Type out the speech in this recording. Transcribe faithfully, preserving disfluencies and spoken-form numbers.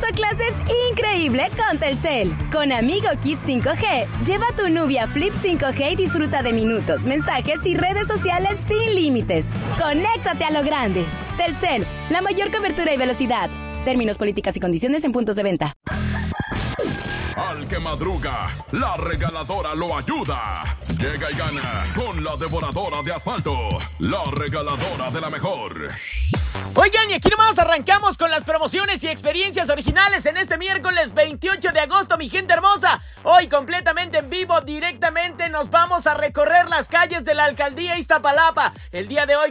acceso a clases increíble con Telcel. Con Amigo Kids cinco G, lleva a tu Nubia Flip cinco G y disfruta de minutos, mensajes y redes sociales sin límites. Conéctate a lo grande. Telcel, la mayor cobertura y velocidad. Términos, políticas y condiciones en puntos de venta. Al que madruga, la regaladora lo ayuda. Llega y gana con la devoradora de asfalto, la regaladora de la mejor. Oigan, y aquí nomás arrancamos con las promociones y experiencias originales en este miércoles veintiocho de agosto, mi gente hermosa. Hoy completamente en vivo, directamente nos vamos a recorrer las calles de la alcaldía Iztapalapa. El día de hoy